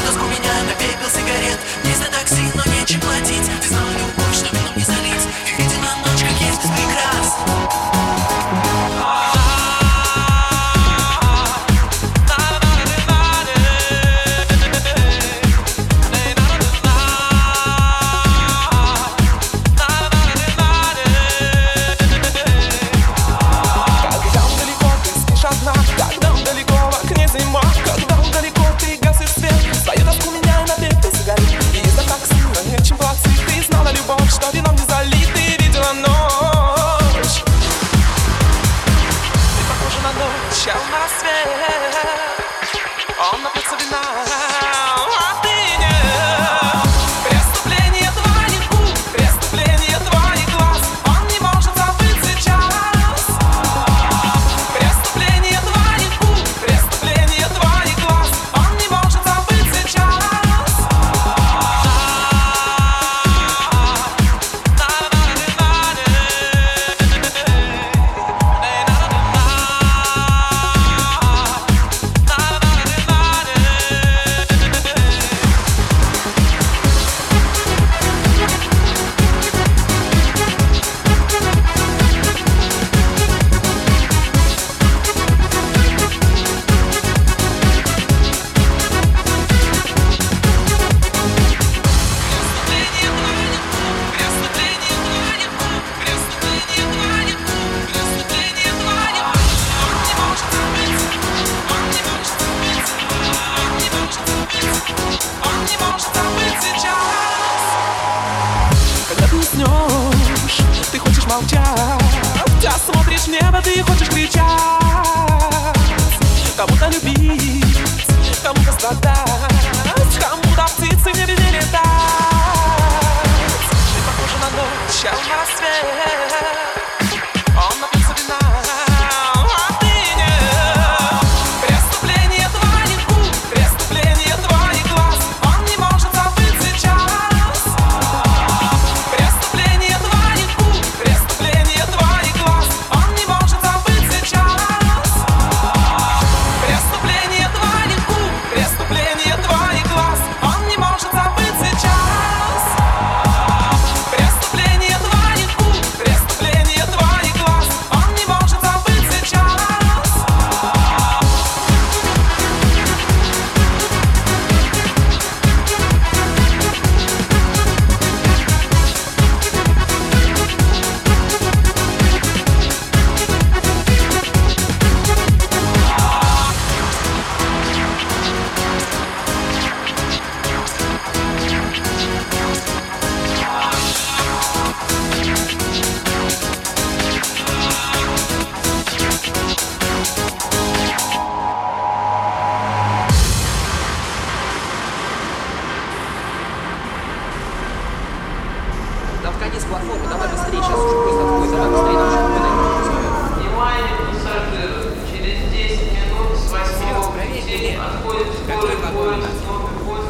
тоску меня на пепел сигарет. Есть на такси, но нечем платить. Ты знала любовь, что вином не залить. И видела ночь, как есть без прикрас. Что вином не залит, ты видела ночь. Ты похожа на ночь, а на свет. Он напьется вина, а ты нет. Преступление твоих губ, преступление твоих глаз. Он не может забыть сейчас. Преступление твоих губ, преступление твоих глаз. Он не может забыть сейчас. Ты хочешь молчать, ты смотришь в небо, ты хочешь кричать. Кому-то любить, кому-то страдать, кому-то птицы в небе не летать. Ты похожа на ночь, а на свет. Он напьется вина, а ты нет. Преступление твоих губ, преступление твоих глаз. Он не может забыть сейчас. Преступление твоих губ, преступление твоих глаз. Он не может забыть сейчас. Преступление твоих губ, преступление твоих глаз. Он не может забыть сейчас. Преступление твоих губ, преступление твоих глаз. Он не может забыть сейчас. Да входи с платформы, давай быстрее, сейчас уже поезд отходит, давай быстрее, нам еще подойдем. Внимание, пассажиры! Через 10 минут с 8-го пути отходит скорый поезд.